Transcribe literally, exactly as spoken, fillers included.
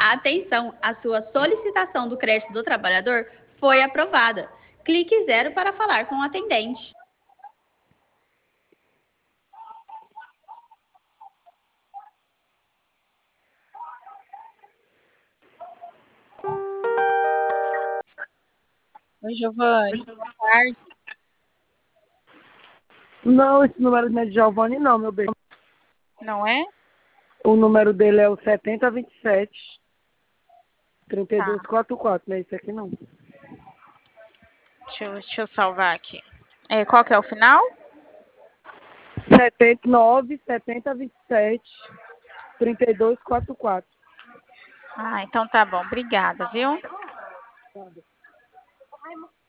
Atenção, a sua solicitação do crédito do trabalhador foi aprovada. Clique zero para falar com o atendente. Oi, Giovanni. Boa tarde. Não, esse número não é de Giovanni, não, meu bem. Não é? O número dele é o setenta vinte e sete, trinta e dois Tá. quarenta e quatro, não é esse aqui não. Deixa eu, deixa eu salvar aqui. É, qual que é o final? setenta e nove, setenta vinte e sete, trinta e dois quarenta e quatro. Ah, então tá bom. Obrigada, viu?